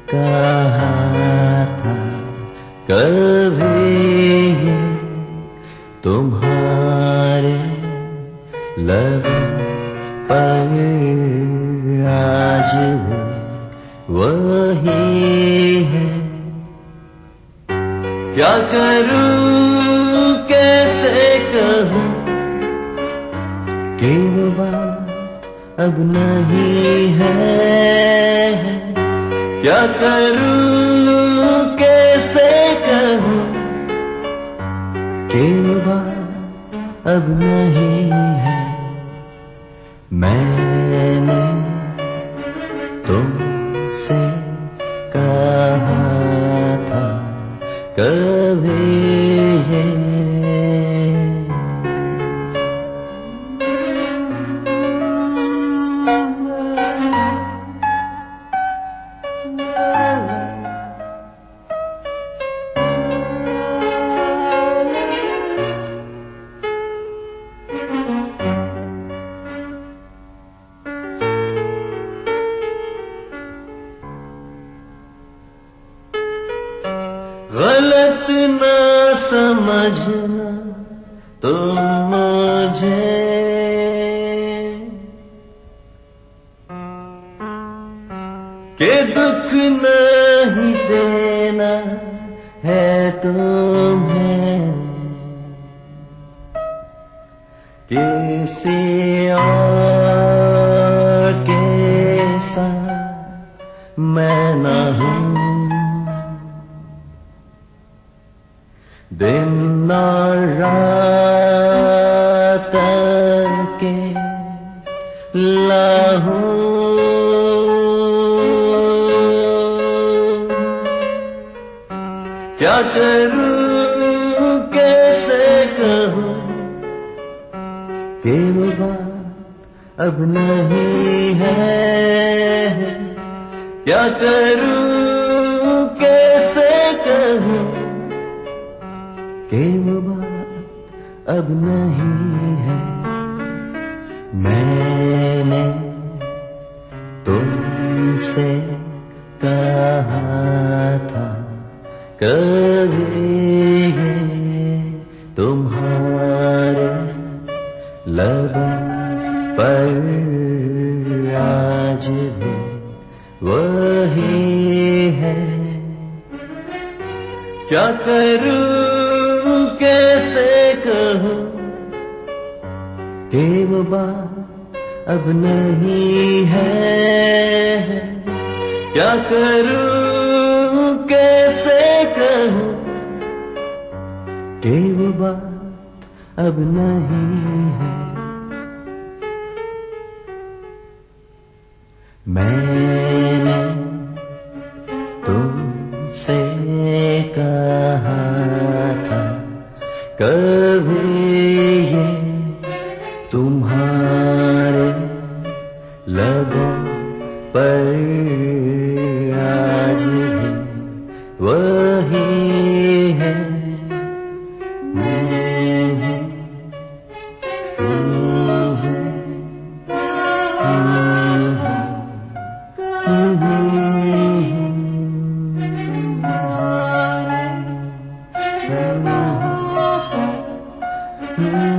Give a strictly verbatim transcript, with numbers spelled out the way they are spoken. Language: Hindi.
कहा था कभी ये तुम्हारे लबों पर आज भी वही है। क्या करूं कैसे कहूं कि वो बात अब नहीं है। क्या करूं कैसे कहूं कि वो बात अब नहीं है। मैंने तुमसे कहा था कभी ये गलत ना समझना तुम मुझे, कि दुख नहीं देना है तुम्हें। किसी और के साथ मैं ना हूँ, दिन और रात के लाहूं। क्या करूं कैसे कहूं कि वो बात अब नहीं है। क्या करूं कैसे कहूं कि वो बात अब नहीं है। मैंने तुमसे कहा था कभी ये तुम्हारे लबों पर आज भी वही है। क्या करूं कैसे कहूं कि वो बात अब नहीं है। क्या करूं कैसे कहूं कि वो बात अब नहीं है। मैंने तुमसे कहा था कभी ये तुम्हारे लबों पर आज भी वही है। Mm-hmm.